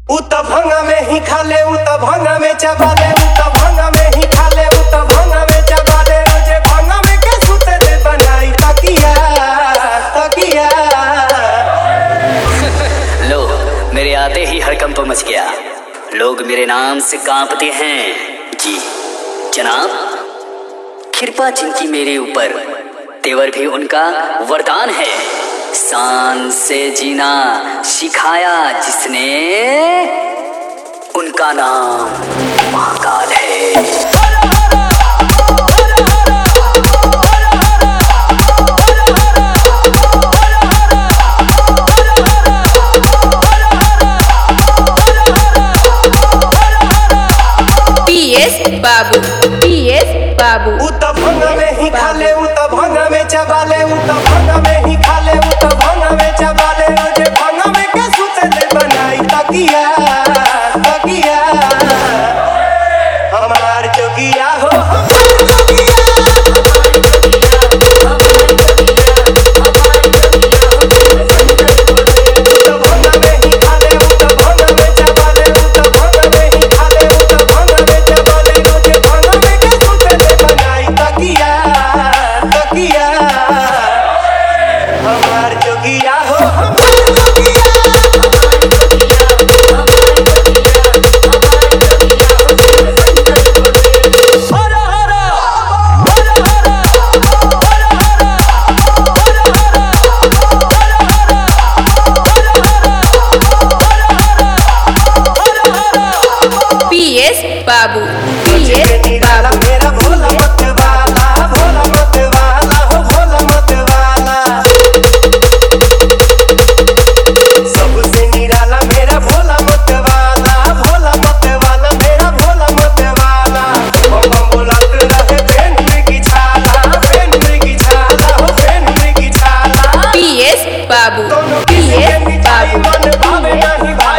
उता भंगा में ही खा ले, उता भंगा में चबा ले, उता भंगा में ही खा ले, उता भंगा में चबा ले। रोजे भंगा में के सुते दे बनाई तकिया तकिया। लो मेरे आते ही हड़कंप मच गया, लोग मेरे नाम से कांपते हैं। जी जनाब, कृपा जिनकी मेरे ऊपर, तेवर भी उनका वरदान है। शान से जीना सिखाया जिसने, उनका नाम महाकाल है। बाबू PS बाबू। उता भंगा में ही खा ले, उता भंगा में चबा ले, उता भंगा में ही खा ले, उता भंगा में चबा ले। रोजे भंगा में के सुते दे बनाई तकिया तकिया। हमार जोगिया हो हमार जोगिया, उता भंगा में ही खा ले, उता भंगा में चबा ले, उता भंगा में ही खा ले, उता भंगा में चबा ले। रोजे भंगा में के सुते दे बनाई तकिया तकिया। हमार जोगिया हो हमार जोगिया। PS बाबू PS बाबू। मेरा भोला मत वाला, भोला मत वाला हो, भोला मत वाला। सबसे निराला मेरा भोला मत वाला, भोला मत वाला मेरा भोला मत वाला। बम बम बोलत रहे बेन मृगी छाला, बेन मृगी छाला हो, बेन मृगी छाला। PS बाबू दोनों किसी के PS मिठाई बाबू। मन भावे नहीं भाई।